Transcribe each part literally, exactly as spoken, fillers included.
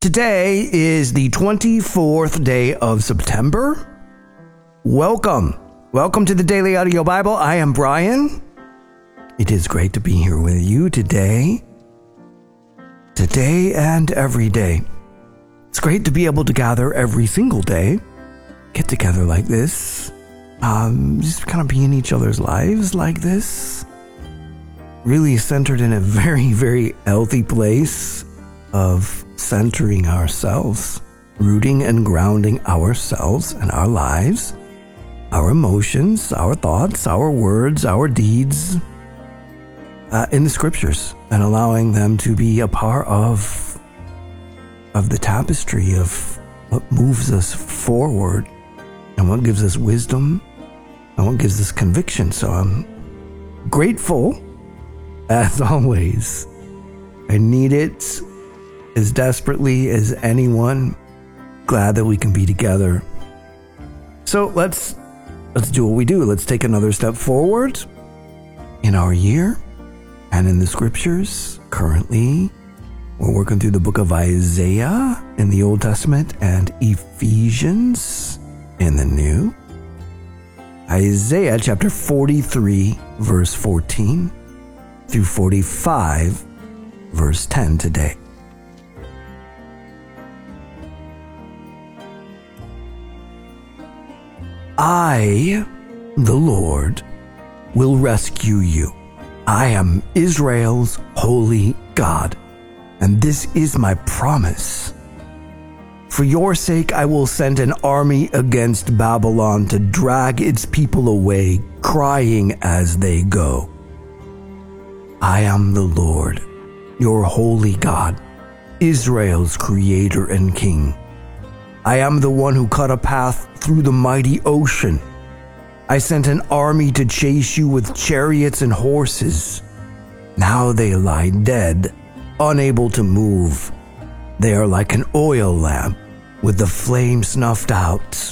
Today is the twenty-fourth day of September. Welcome. Welcome to the Daily Audio Bible. I am Brian. It is great to be here with you today. Today and every day. It's great to be able to gather every single day, get together like this, um, just kind of be in each other's lives like this. Really centered in a very, very healthy place of centering ourselves, rooting and grounding ourselves and our lives, our emotions, our thoughts, our words, our deeds uh, in the scriptures, and allowing them to be a part of, of the tapestry of what moves us forward and what gives us wisdom and what gives us conviction. So I'm grateful, as always. I need it as desperately as anyone. Glad that we can be together. So let's let's do what we do. Let's take another step forward in our year and in the scriptures. Currently, we're working through the book of Isaiah in the Old Testament and Ephesians in the New. Isaiah chapter forty-three, verse fourteen through forty-five, verse ten today. I, the Lord, will rescue you. I am Israel's holy God, and this is my promise. For your sake, I will send an army against Babylon to drag its people away, crying as they go. I am the Lord, your holy God, Israel's creator and king. I am the one who cut a path through the mighty ocean. I sent an army to chase you with chariots and horses. Now they lie dead, unable to move. They are like an oil lamp with the flame snuffed out.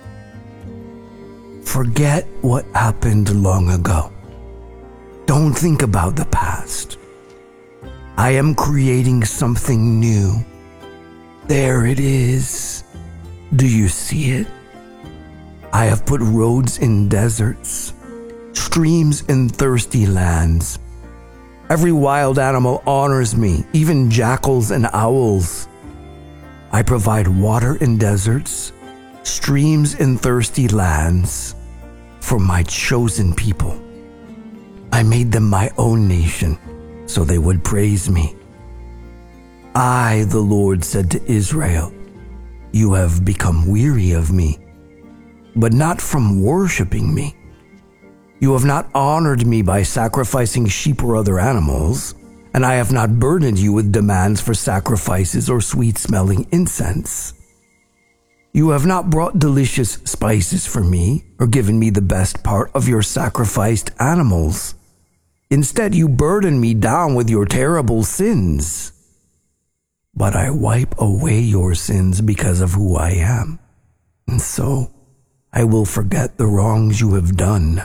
Forget what happened long ago. Don't think about the past. I am creating something new. There it is. Do you see it? I have put roads in deserts, streams in thirsty lands. Every wild animal honors me, even jackals and owls. I provide water in deserts, streams in thirsty lands for my chosen people. I made them my own nation, so they would praise me. I, the Lord, said to Israel, you have become weary of me, but not from worshiping me. You have not honored me by sacrificing sheep or other animals, and I have not burdened you with demands for sacrifices or sweet-smelling incense. You have not brought delicious spices for me or given me the best part of your sacrificed animals. Instead, you burden me down with your terrible sins. But I wipe away your sins because of who I am, and so I will forget the wrongs you have done.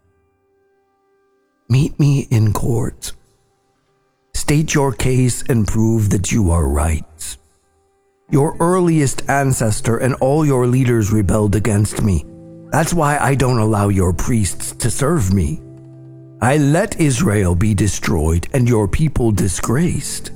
Meet me in court. State your case and prove that you are right. Your earliest ancestor and all your leaders rebelled against me. That's why I don't allow your priests to serve me. I let Israel be destroyed and your people disgraced.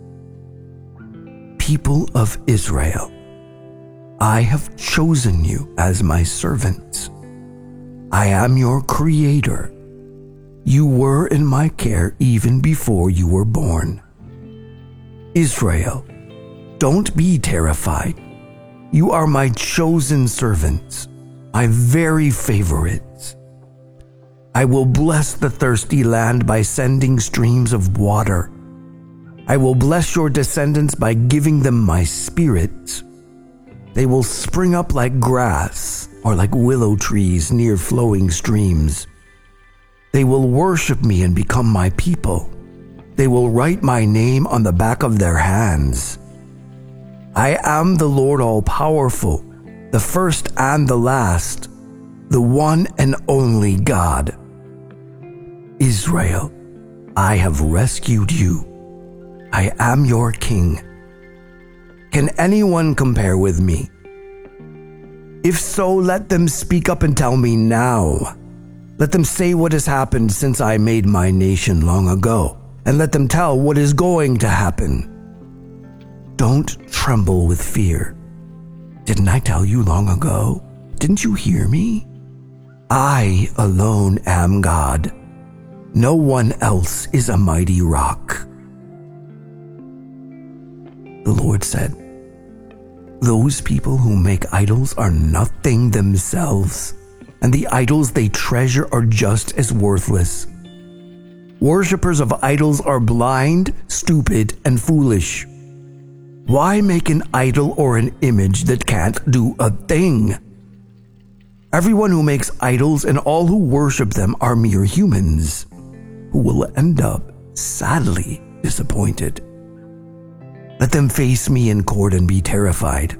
People of Israel, I have chosen you as my servants. I am your creator. You were in my care even before you were born. Israel, don't be terrified. You are my chosen servants, my very favorites. I will bless the thirsty land by sending streams of water. I will bless your descendants by giving them my spirit. They will spring up like grass or like willow trees near flowing streams. They will worship me and become my people. They will write my name on the back of their hands. I am the Lord all-powerful, the first and the last, the one and only God. Israel, I have rescued you. I am your king. Can anyone compare with me? If so, let them speak up and tell me now. Let them say what has happened since I made my nation long ago, and let them tell what is going to happen. Don't tremble with fear. Didn't I tell you long ago? Didn't you hear me? I alone am God. No one else is a mighty rock. The Lord said, those people who make idols are nothing themselves, and the idols they treasure are just as worthless. Worshippers of idols are blind, stupid, and foolish. Why make an idol or an image that can't do a thing? Everyone who makes idols and all who worship them are mere humans, who will end up sadly disappointed. Let them face me in court and be terrified.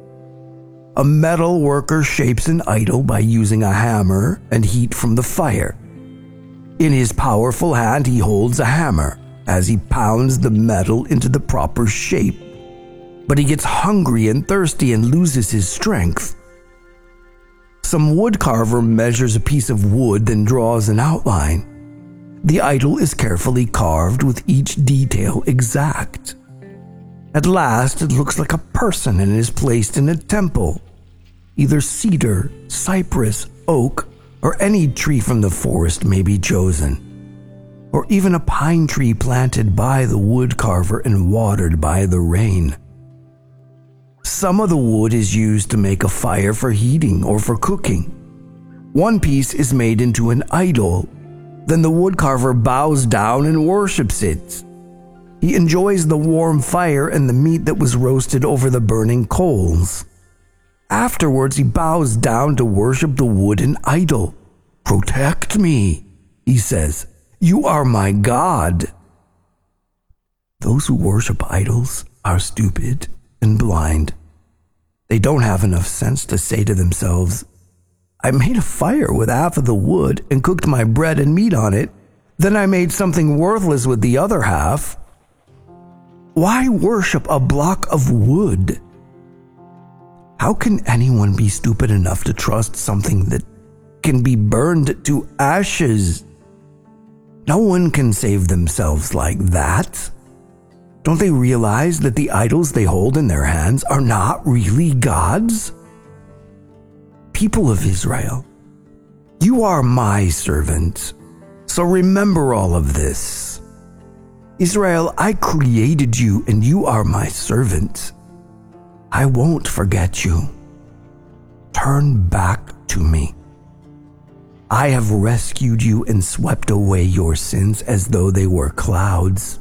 A metal worker shapes an idol by using a hammer and heat from the fire. In his powerful hand, he holds a hammer as he pounds the metal into the proper shape. But he gets hungry and thirsty and loses his strength. Some woodcarver measures a piece of wood, then draws an outline. The idol is carefully carved with each detail exact. At last, it looks like a person and is placed in a temple. Either cedar, cypress, oak, or any tree from the forest may be chosen, or even a pine tree planted by the woodcarver and watered by the rain. Some of the wood is used to make a fire for heating or for cooking. One piece is made into an idol. Then the woodcarver bows down and worships it. He enjoys the warm fire and the meat that was roasted over the burning coals. Afterwards, he bows down to worship the wooden idol. Protect me, he says. You are my God. Those who worship idols are stupid and blind. They don't have enough sense to say to themselves, I made a fire with half of the wood and cooked my bread and meat on it. Then I made something worthless with the other half. Why worship a block of wood? How can anyone be stupid enough to trust something that can be burned to ashes? No one can save themselves like that. Don't they realize that the idols they hold in their hands are not really gods? People of Israel, you are my servant, so remember all of this. Israel, I created you and you are my servant. I won't forget you. Turn back to me. I have rescued you and swept away your sins as though they were clouds.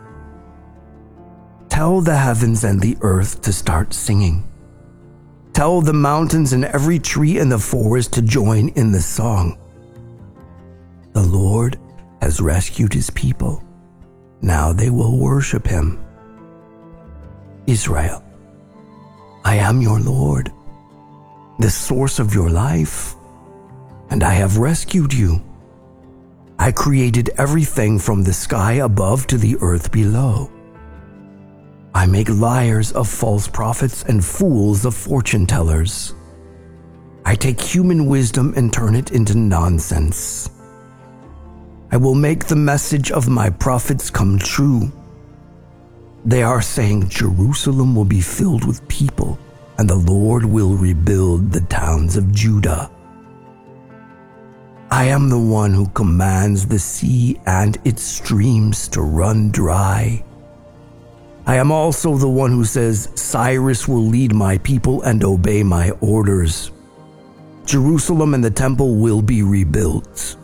Tell the heavens and the earth to start singing. Tell the mountains and every tree in the forest to join in the song. The Lord has rescued his people. Now they will worship him. Israel, I am your Lord, the source of your life, and I have rescued you. I created everything from the sky above to the earth below. I make liars of false prophets and fools of fortune tellers. I take human wisdom and turn it into nonsense. I will make the message of my prophets come true. They are saying Jerusalem will be filled with people, and the Lord will rebuild the towns of Judah. I am the one who commands the sea and its streams to run dry. I am also the one who says, Cyrus will lead my people and obey my orders. Jerusalem and the temple will be rebuilt.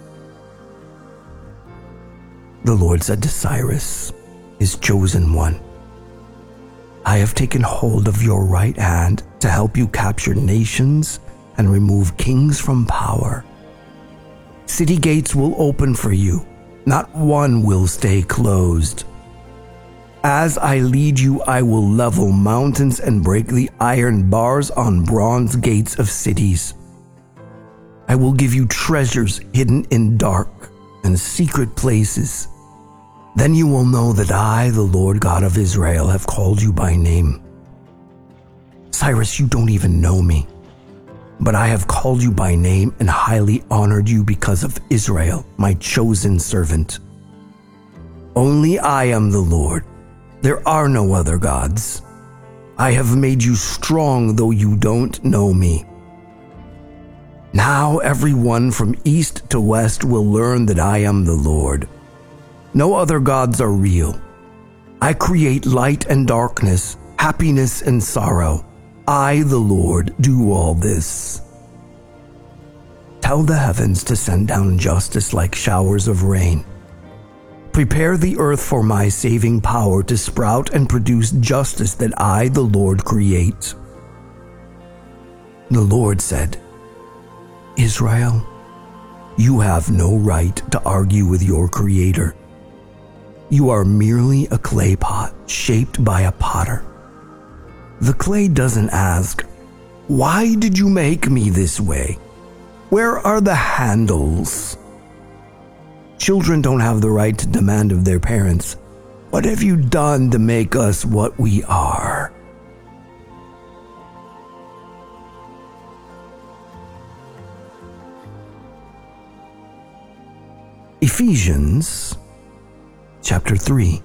The Lord said to Cyrus, his chosen one, I have taken hold of your right hand to help you capture nations and remove kings from power. City gates will open for you. Not one will stay closed. As I lead you, I will level mountains and break the iron bars on bronze gates of cities. I will give you treasures hidden in dark and secret places. Then you will know that I, the Lord God of Israel, have called you by name. Cyrus, you don't even know me, but I have called you by name and highly honored you because of Israel, my chosen servant. Only I am the Lord. There are no other gods. I have made you strong, though you don't know me. Now everyone from east to west will learn that I am the Lord. No other gods are real. I create light and darkness, happiness and sorrow. I, the Lord, do all this. Tell the heavens to send down justice like showers of rain. Prepare the earth for my saving power to sprout and produce justice that I, the Lord, create. The Lord said, Israel, you have no right to argue with your Creator. You are merely a clay pot shaped by a potter. The clay doesn't ask, why did you make me this way? Where are the handles? Children don't have the right to demand of their parents, what have you done to make us what we are? Ephesians chapter three.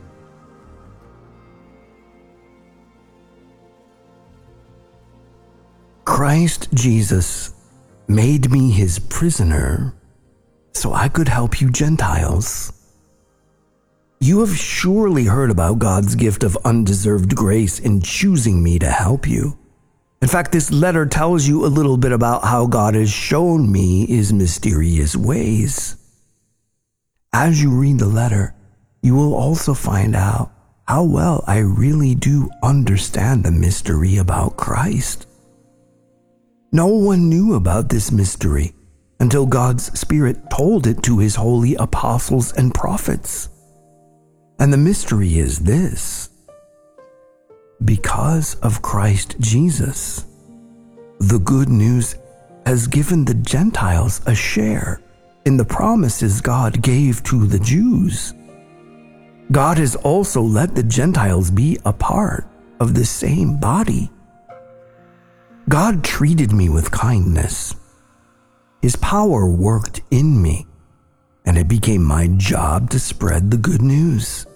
Christ Jesus made me his prisoner so I could help you Gentiles. You have surely heard about God's gift of undeserved grace in choosing me to help you. In fact, this letter tells you a little bit about how God has shown me his mysterious ways. As you read the letter, you will also find out how well I really do understand the mystery about Christ. No one knew about this mystery until God's Spirit told it to his holy apostles and prophets. And the mystery is this: because of Christ Jesus, the good news has given the Gentiles a share in the promises God gave to the Jews. God has also let the Gentiles be a part of the same body. God treated me with kindness. His power worked in me, and it became my job to spread the good news.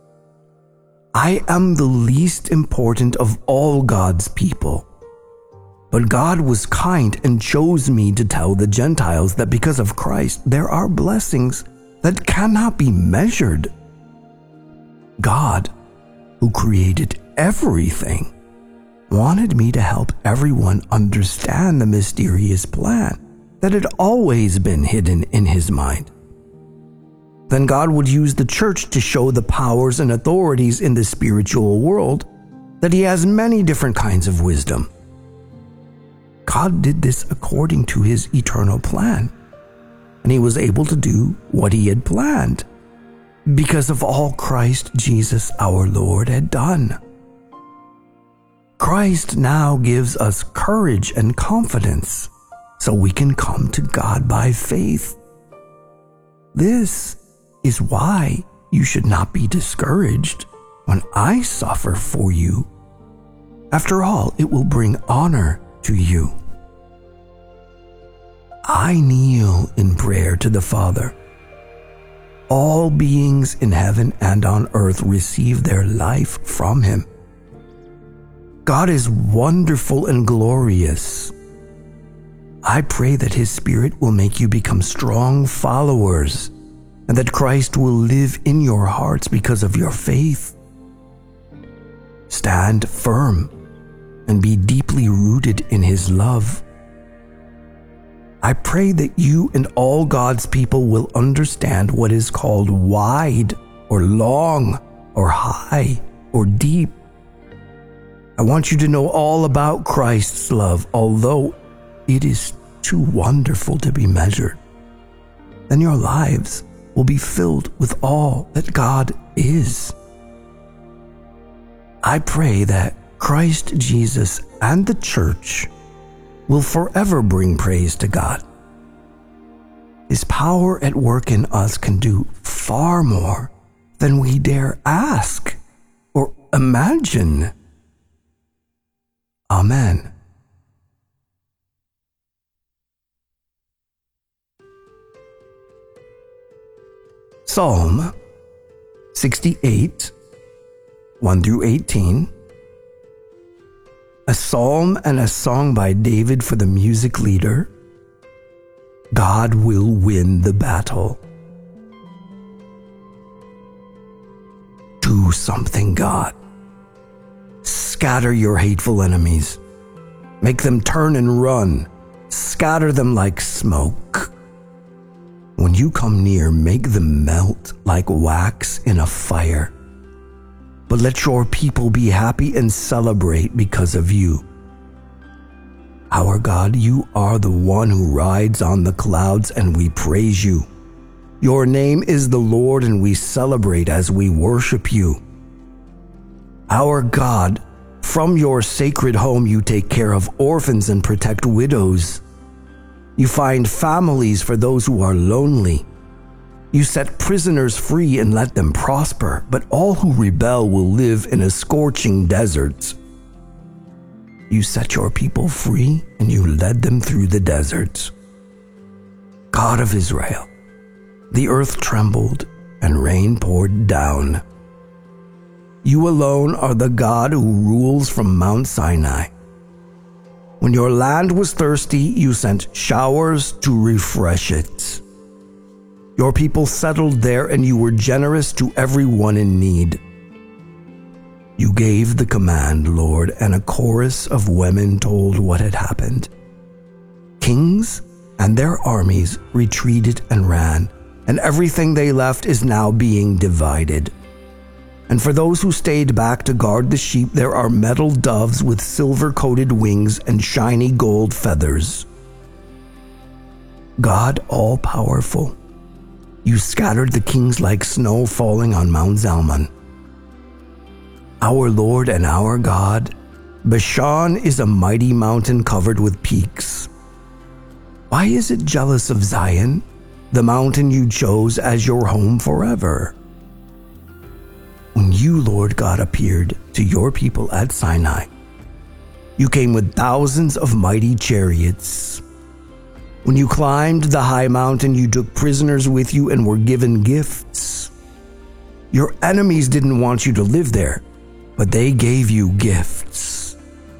I am the least important of all God's people, but God was kind and chose me to tell the Gentiles that because of Christ, there are blessings that cannot be measured. God, who created everything, wanted me to help everyone understand the mysterious plan that had always been hidden in his mind. Then God would use the church to show the powers and authorities in the spiritual world that he has many different kinds of wisdom. God did this according to his eternal plan, and he was able to do what he had planned because of all Christ Jesus our Lord had done. Christ now gives us courage and confidence so we can come to God by faith. This is why you should not be discouraged when I suffer for you. After all, it will bring honor to you. I kneel in prayer to the Father. All beings in heaven and on earth receive their life from him. God is wonderful and glorious. I pray that his Spirit will make you become strong followers, and that Christ will live in your hearts because of your faith. Stand firm and be deeply rooted in his love. I pray that you and all God's people will understand what is called wide or long or high or deep. I want you to know all about Christ's love, although it is too wonderful to be measured. Then your lives will be filled with all that God is. I pray that Christ Jesus and the church will forever bring praise to God. His power at work in us can do far more than we dare ask or imagine. Amen. Amen. Psalm sixty-eight, one through eighteen. A psalm and a song by David for the music leader. God will win the battle. Do something, God. Scatter your hateful enemies. Make them turn and run. Scatter them like smoke. When you come near, make them melt like wax in a fire. But let your people be happy and celebrate because of you. Our God, you are the one who rides on the clouds, and we praise you. Your name is the Lord, and we celebrate as we worship you. Our God, from your sacred home you take care of orphans and protect widows. You find families for those who are lonely. You set prisoners free and let them prosper, but all who rebel will live in a scorching desert. You set your people free and you led them through the desert. God of Israel, the earth trembled and rain poured down. You alone are the God who rules from Mount Sinai. When your land was thirsty, you sent showers to refresh it. Your people settled there, and you were generous to everyone in need. You gave the command, Lord, and a chorus of women told what had happened. Kings and their armies retreated and ran, and everything they left is now being divided. And for those who stayed back to guard the sheep, there are metal doves with silver-coated wings and shiny gold feathers. God all-powerful, you scattered the kings like snow falling on Mount Zalmon. Our Lord and our God, Bashan is a mighty mountain covered with peaks. Why is it jealous of Zion, the mountain you chose as your home forever? When you, Lord God, appeared to your people at Sinai, you came with thousands of mighty chariots. When you climbed the high mountain, you took prisoners with you and were given gifts. Your enemies didn't want you to live there, but they gave you gifts.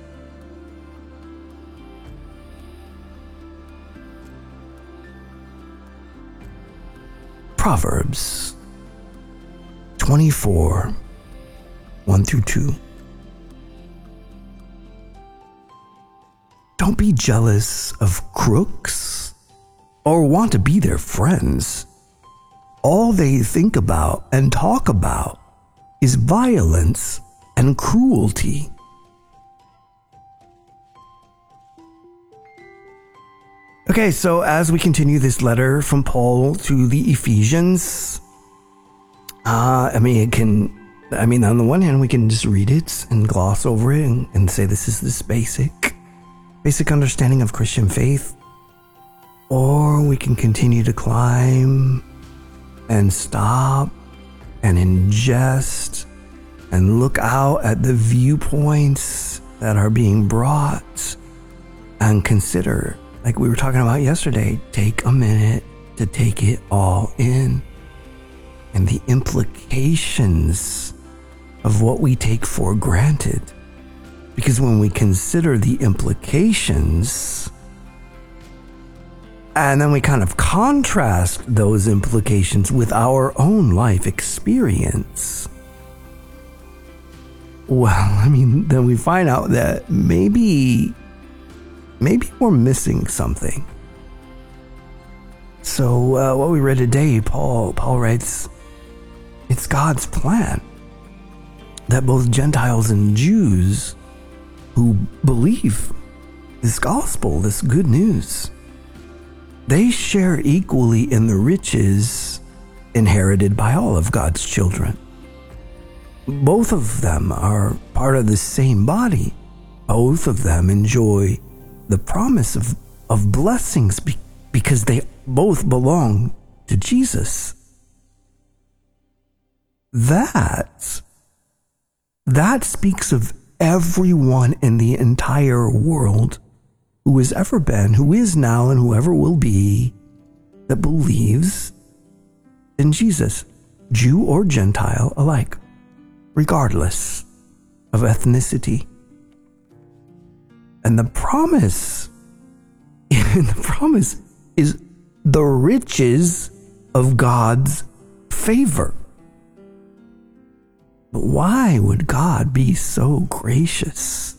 Proverbs twenty-four, one through two. Don't be jealous of crooks or want to be their friends. All they think about and talk about is violence and cruelty. Okay, so as we continue this letter from Paul to the Ephesians, uh, I mean, it can, I mean, on the one hand, we can just read it and gloss over it and, and say this is this basic, basic understanding of Christian faith. Or we can continue to climb and stop and ingest and look out at the viewpoints that are being brought and consider, like we were talking about yesterday, take a minute to take it all in and the implications of what we take for granted. Because when we consider the implications and then we kind of contrast those implications with our own life experience, well, I mean, then we find out that maybe, maybe we're missing something. So uh, what we read today, Paul, Paul writes, it's God's plan that both Gentiles and Jews who believe this gospel, this good news, they share equally in the riches inherited by all of God's children. Both of them are part of the same body. Both of them enjoy the promise of, of blessings be, because they both belong to Jesus. That, that speaks of everyone in the entire world who has ever been, who is now, and whoever will be, that believes in Jesus, Jew or Gentile alike, regardless of ethnicity. And the promise, the promise is the riches of God's favor. But why would God be so gracious?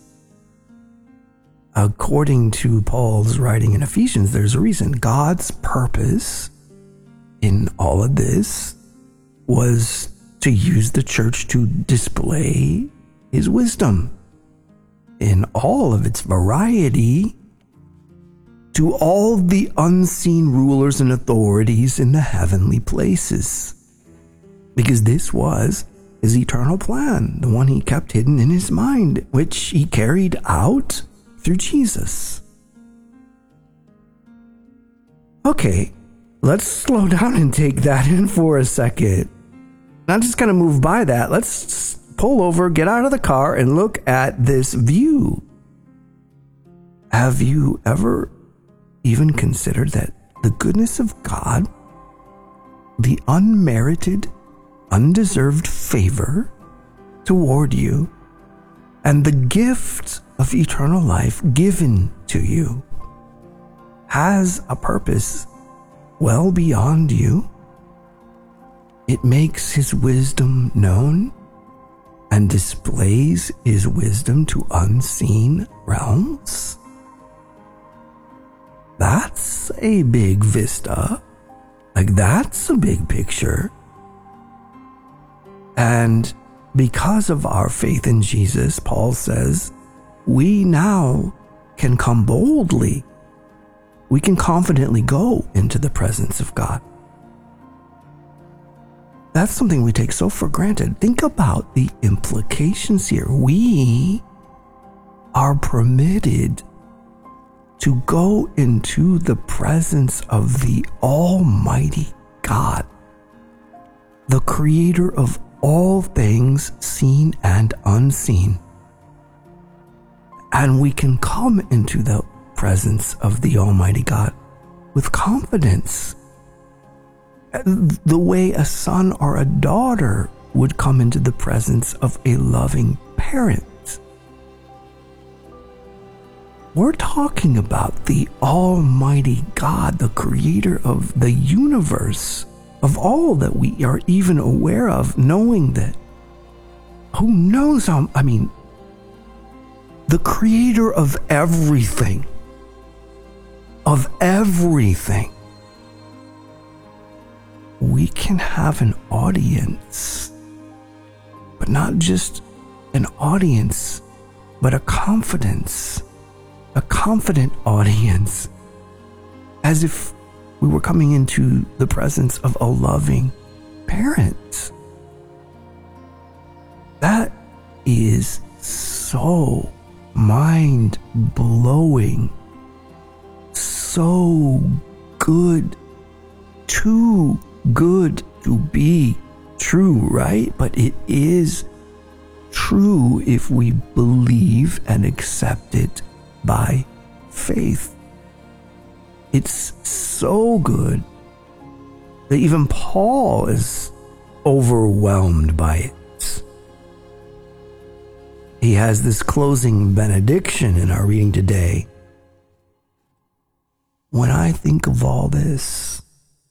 According to Paul's writing in Ephesians, there's a reason. God's purpose in all of this was to use the church to display his wisdom in all of its variety to all the unseen rulers and authorities in the heavenly places. Because this was his eternal plan, the one he kept hidden in his mind, which he carried out through Jesus. Okay, let's slow down and take that in for a second. Not just kind of move by that. Let's pull over, get out of the car, and look at this view. Have you ever even considered that the goodness of God, the unmerited, undeserved favor toward you, and the gift of eternal life given to you has a purpose well beyond you? It makes his wisdom known and displays his wisdom to unseen realms. That's a big vista. Like, that's a big picture. And because of our faith in Jesus, Paul says, we now can come boldly. We can confidently go into the presence of God. That's something we take so for granted. Think about the implications here. We are permitted to go into the presence of the Almighty God, the creator of all things seen and unseen. And we can come into the presence of the Almighty God with confidence, the way a son or a daughter would come into the presence of a loving parent. We're talking about the Almighty God, the creator of the universe, of all that we are even aware of, knowing that, who knows how, I mean, the creator of everything, of everything. We can have an audience, but not just an audience, but a confidence, a confident audience, as if we were coming into the presence of a loving parent. That is so mind-blowing, so good, too good to be true, right? But it is true if we believe and accept it by faith. It's so good that even Paul is overwhelmed by it. He has this closing benediction in our reading today. When I think of all this,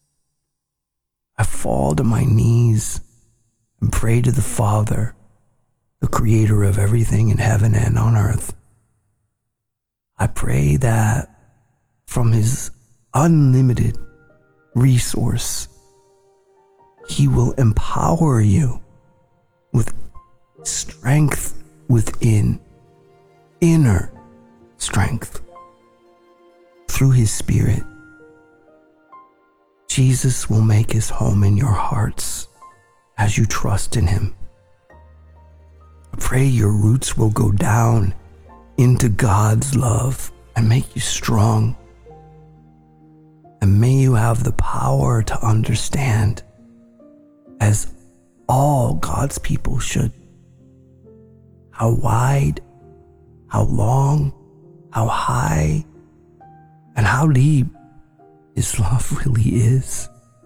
I fall to my knees and pray to the Father, the creator of everything in heaven and on earth. I pray that from his unlimited resource, he will empower you with strength within, inner strength, through his Spirit. Jesus will make his home in your hearts as you trust in him. I pray your roots will go down into God's love and make you strong. And may you have the power to understand, as all God's people should, how wide, how long, how high, and how deep His love really is.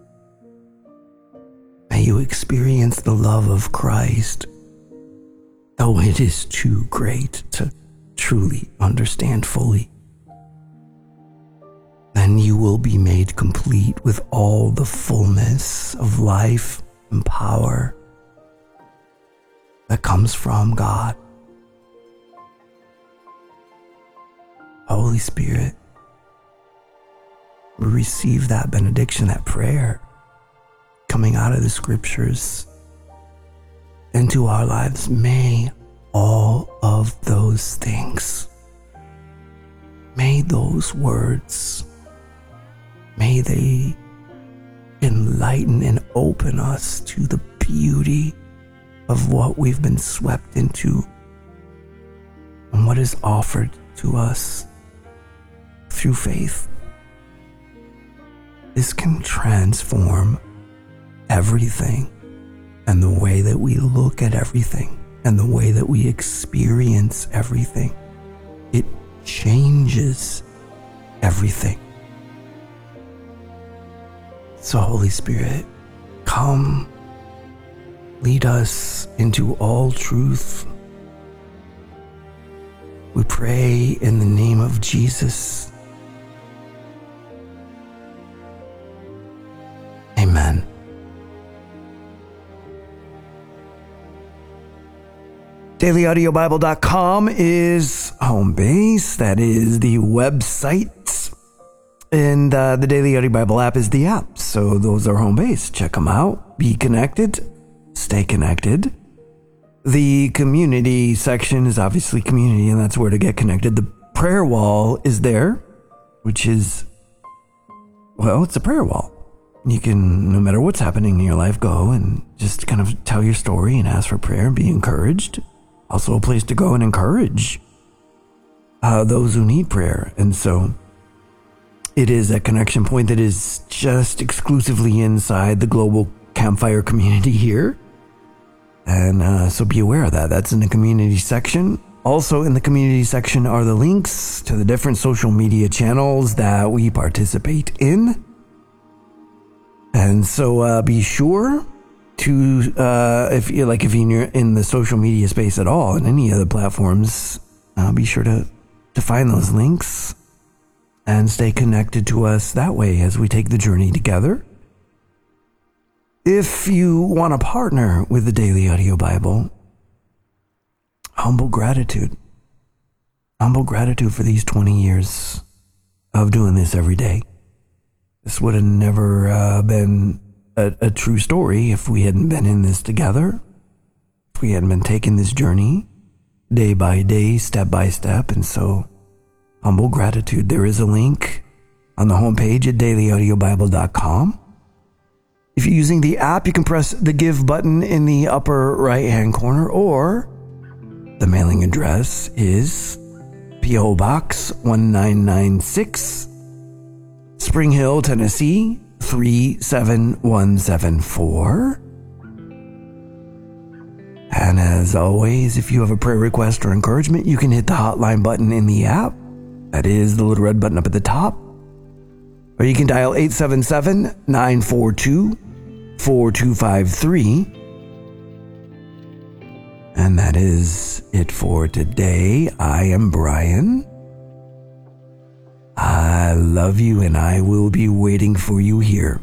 May you experience the love of Christ, though it is too great to truly understand fully. Then you will be made complete with all the fullness of life and power that comes from God. Holy Spirit, we receive that benediction, that prayer coming out of the scriptures into our lives. May all of those things, may those words, may they enlighten and open us to the beauty of what we've been swept into and what is offered to us through faith. This can transform everything, and the way that we look at everything, and the way that we experience everything. It changes everything. So Holy Spirit, come, lead us into all truth. We pray in the name of Jesus. Amen. daily audio bible dot com is home base. That is the website. And uh, the Daily Audio Bible app is the app. So those are home base. Check them out. Be connected. Stay connected. The community section is obviously community, and that's where to get connected. The prayer wall is there, which is, well, it's a prayer wall. You can, no matter what's happening in your life, go and just kind of tell your story and ask for prayer and be encouraged. Also a place to go and encourage uh, those who need prayer. And so it is a connection point that is just exclusively inside the global campfire community here. And uh, so be aware of that. That's in the community section. Also in the community section are the links to the different social media channels that we participate in. And so uh, be sure to, uh, if you like, if you're in the social media space at all, in any of the platforms, uh, be sure to, to find those links and stay connected to us that way as we take the journey together. If you want to partner with the Daily Audio Bible, humble gratitude. Humble gratitude for these twenty years of doing this every day. This would have never uh, been a, a true story if we hadn't been in this together, if we hadn't been taking this journey day by day, step by step. And so, humble gratitude. There is a link on the homepage at daily audio bible dot com. If you're using the app, you can press the Give button in the upper right-hand corner, or the mailing address is P O Box one nine nine six, Spring Hill, Tennessee three seven one seven four. And as always, if you have a prayer request or encouragement, you can hit the hotline button in the app. That is the little red button up at the top. Or you can dial eight seven seven, nine four two, four two five three. And that is it for today. I am Brian. I love you, and I will be waiting for you here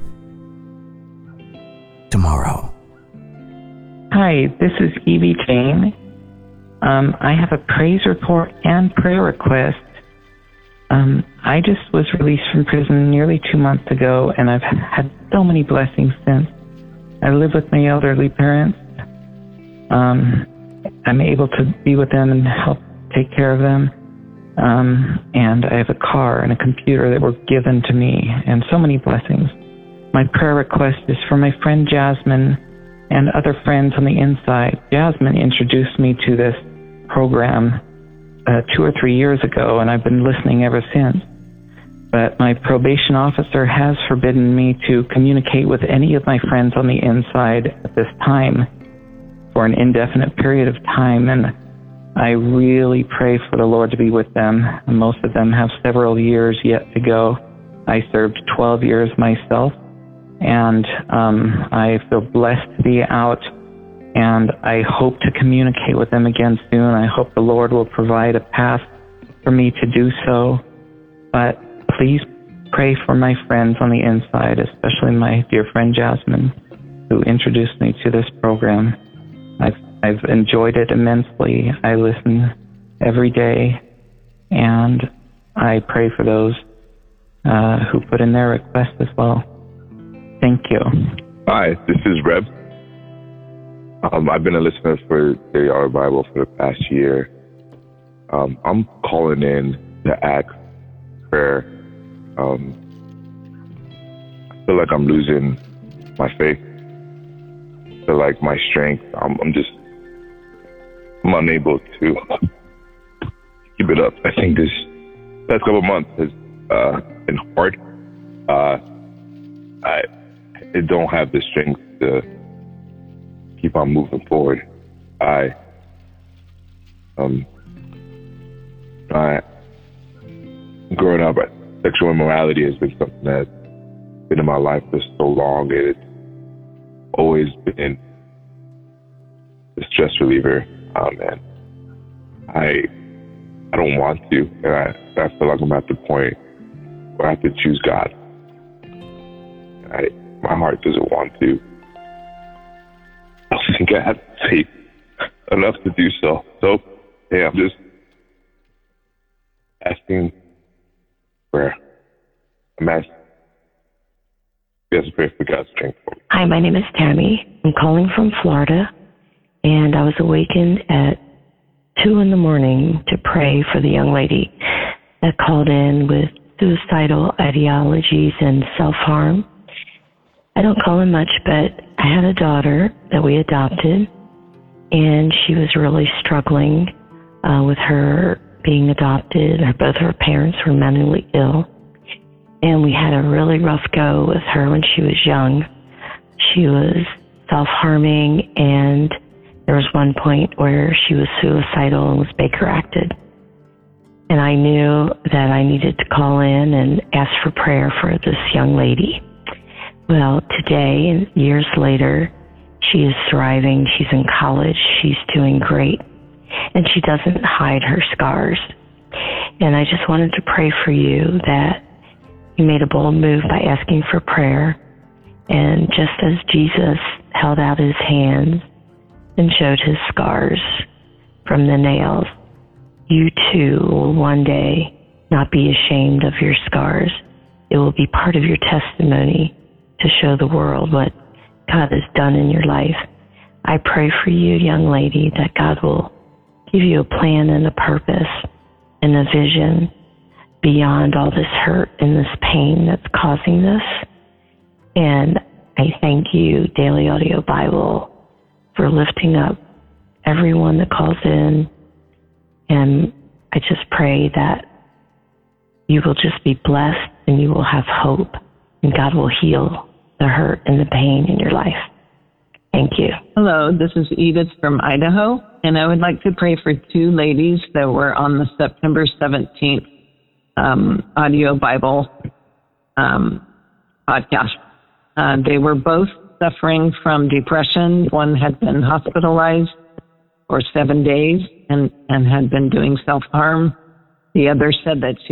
tomorrow. Hi, this is Evie Jane. Um, I have a praise report and prayer request. Um, I just was released from prison nearly two months ago, and I've had so many blessings since. I live with my elderly parents. Um, I'm able to be with them and help take care of them. Um, and I have a car and a computer that were given to me, and so many blessings. My prayer request is for my friend Jasmine and other friends on the inside. Jasmine introduced me to this program uh, two or three years ago, and I've been listening ever since. But my probation officer has forbidden me to communicate with any of my friends on the inside at this time for an indefinite period of time. And I really pray for the Lord to be with them. Most of them have several years yet to go. I served twelve years myself, and um, I feel blessed to be out, and I hope to communicate with them again soon. I hope the Lord will provide a path for me to do so. But please pray for my friends on the inside, especially my dear friend Jasmine, who introduced me to this program. I've I've enjoyed it immensely. I listen every day, and I pray for those uh, who put in their requests as well. Thank you. Hi, this is Reb. Um, I've been a listener for Daily Audio Bible for the past year. Um, I'm calling in to ask prayer. Um, I feel like I'm losing my faith. I feel like my strength, I'm, I'm just, I'm unable to keep it up. I think this past couple of months has uh, been hard. Uh, I, I don't have the strength to keep on moving forward. I, um, I, growing up, sexual immorality has been something that's been in my life for so long. It's always been a stress reliever. Um, and I, I don't want to, and I, I feel like I'm at the point where I have to choose God. I, my heart doesn't want to. I don't think I have faith enough to do so. So, yeah, I'm just asking prayer. I'm asking you guys to pray for God's strength for me. Hi, my name is Tammy. I'm calling from Florida, and I was awakened at two in the morning to pray for the young lady that called in with suicidal ideologies and self-harm. I don't call in much, but I had a daughter that we adopted, and she was really struggling uh, with her being adopted. Both her parents were mentally ill, and we had a really rough go with her when she was young. She was self-harming, and there was one point where she was suicidal and was Baker acted. And I knew that I needed to call in and ask for prayer for this young lady. Well, today, years later, she is thriving. She's in college. She's doing great. And she doesn't hide her scars. And I just wanted to pray for you that you made a bold move by asking for prayer. And just as Jesus held out his hands and showed his scars from the nails, you too will one day not be ashamed of your scars. It will be part of your testimony to show the world what God has done in your life. I pray for you, young lady, that God will give you a plan and a purpose and a vision beyond all this hurt and this pain that's causing this. And I thank you, Daily Audio Bible, for lifting up everyone that calls in. And I just pray that you will just be blessed and you will have hope, and God will heal the hurt and the pain in your life. Thank you. Hello, this is Edith from Idaho, and I would like to pray for two ladies that were on the September seventeenth um, Audio Bible um, podcast. Uh, they were both suffering from depression. One had been hospitalized for seven days and, and had been doing self-harm. The other said that she